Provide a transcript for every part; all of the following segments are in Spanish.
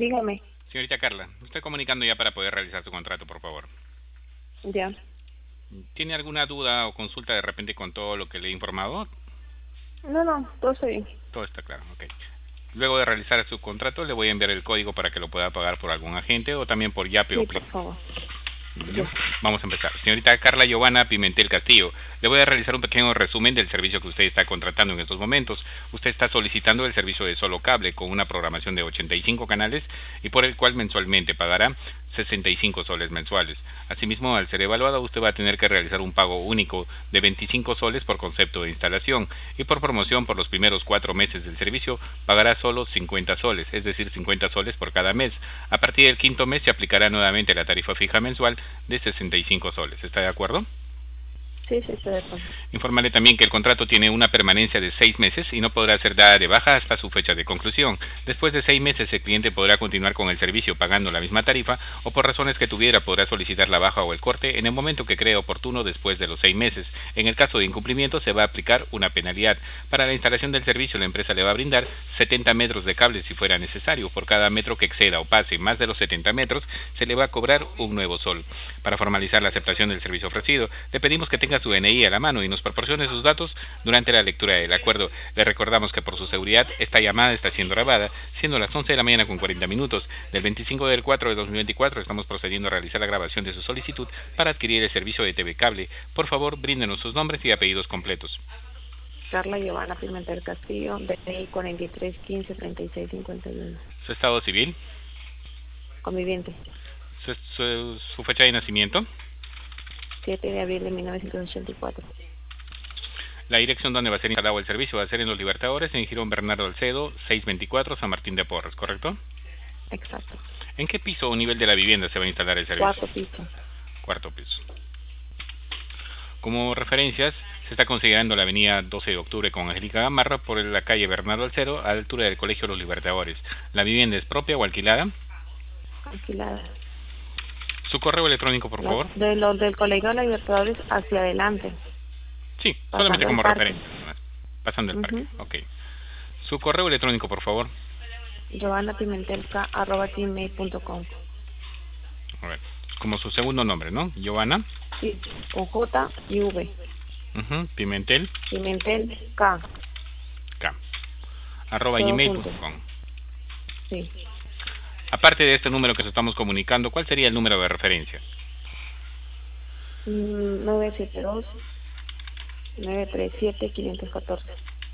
Dígame. Señorita Carla, me estoy comunicando ya para poder realizar su contrato, por favor. Ya. ¿Tiene alguna duda o consulta de repente con todo lo que le he informado? No, todo está bien. Todo está claro, ok. Luego de realizar su contrato, le voy a enviar el código para que lo pueda pagar por algún agente o también por Yape o Sí, Plin. por favor. Bien, Ya. vamos a empezar. Señorita Carla Giovanna Pimentel Castillo, le voy a realizar un pequeño resumen del servicio que usted está contratando en estos momentos. Usted está solicitando el servicio de solo cable con una programación de 85 canales y por el cual mensualmente pagará 65 soles mensuales. Asimismo, al ser evaluado, usted va a tener que realizar un pago único de 25 soles por concepto de instalación y por promoción por los primeros 4 meses del servicio pagará solo 50 soles, es decir, 50 soles por cada mes. A partir del quinto mes se aplicará nuevamente la tarifa fija mensual de 65 soles. ¿Está de acuerdo? Sí, estoy de acuerdo. Informarle también que el contrato tiene una permanencia de 6 meses y no podrá ser dada de baja hasta su fecha de conclusión. Después de 6 meses el cliente podrá continuar con el servicio pagando la misma tarifa o por razones que tuviera podrá solicitar la baja o el corte en el momento que cree oportuno después de los 6 meses. En el caso de incumplimiento se va a aplicar una penalidad. Para la instalación del servicio la empresa le va a brindar 70 metros de cable si fuera necesario. Por cada metro que exceda o pase más de los 70 metros se le va a cobrar un nuevo sol. Para formalizar la aceptación del servicio ofrecido le pedimos que tenga su DNI a la mano y nos proporcione sus datos durante la lectura del acuerdo. Le recordamos que por su seguridad esta llamada está siendo grabada, siendo las 11 de la mañana con 40 minutos del 25 del 4 de 2024. Estamos procediendo a realizar la grabación de su solicitud para adquirir el servicio de TV Cable. Por favor, bríndenos sus nombres y apellidos completos. Carla Giovanna Pimentel Castillo, DNI 43153651. Su estado civil, Conviviente. su fecha de nacimiento, 7 de abril de 1984. la dirección donde va a ser instalado el servicio va a ser en Los Libertadores, en Girón Bernardo Alcedo, 624, San Martín de Porres, ¿correcto? Exacto. ¿En qué piso o nivel de la vivienda se va a instalar el servicio? Cuarto piso. Cuarto piso. Como referencias, se está considerando la avenida 12 de octubre con Angélica Gamarra por la calle Bernardo Alcedo a la altura del Colegio Los Libertadores. ¿La vivienda es propia o alquilada? Alquilada. ¿Su correo electrónico, por favor? De los del Colegio de los Libertadores hacia adelante. Sí, Pasando solamente como el parque. referencia. Pasando el parque, ok. ¿Su correo electrónico, por favor? giovannapimentelca@gmail.com. A ver, como su segundo nombre, ¿no? Giovanna. Sí, con J y V. Pimentel. Pimentel K. K. Todo @gmail.com. Sí. Aparte de este número que nos estamos comunicando, ¿cuál sería el número de referencia? 972 937 514.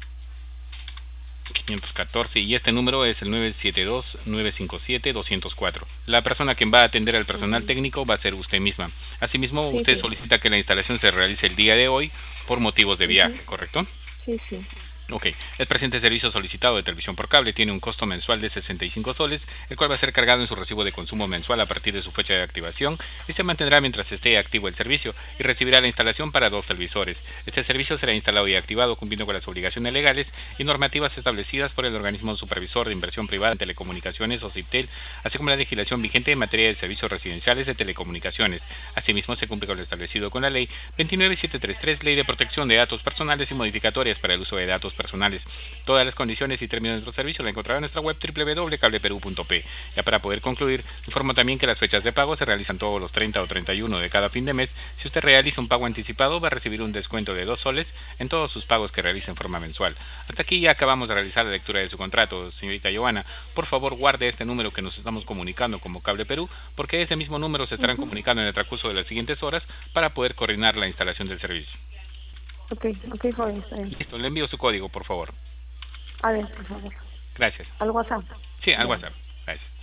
514, y este número es el 972-957-204. La persona que va a atender al personal técnico va a ser usted misma. Asimismo, usted solicita que la instalación se realice el día de hoy por motivos de viaje, ¿correcto? Sí. Ok, el presente servicio solicitado de televisión por cable tiene un costo mensual de 65 soles, el cual va a ser cargado en su recibo de consumo mensual a partir de su fecha de activación y se mantendrá mientras esté activo el servicio y recibirá la instalación para 2 televisores. Este servicio será instalado y activado cumpliendo con las obligaciones legales y normativas establecidas por el organismo supervisor de inversión privada en telecomunicaciones o CIPTEL, así como la legislación vigente en materia de servicios residenciales de telecomunicaciones. Asimismo, se cumple con lo establecido con la Ley 29733, Ley de Protección de Datos Personales y Modificatorias para el uso de datos personales. Todas las condiciones y términos de nuestro servicio la encontrará en nuestra web www.cableperu.p. Ya para poder concluir, informo también que las fechas de pago se realizan todos los 30 o 31 de cada fin de mes. Si usted realiza un pago anticipado, va a recibir un descuento de 2 soles en todos sus pagos que realice en forma mensual. Hasta aquí ya acabamos de realizar la lectura de su contrato, señorita Giovanna. Por favor, guarde este número que nos estamos comunicando como Cable Perú, porque ese mismo número se estarán comunicando en el transcurso de las siguientes horas para poder coordinar la instalación del servicio. Ok, joven, está bien. Listo, le envío su código, por favor. A ver, por favor. Gracias. Al WhatsApp. Sí, al WhatsApp. Gracias.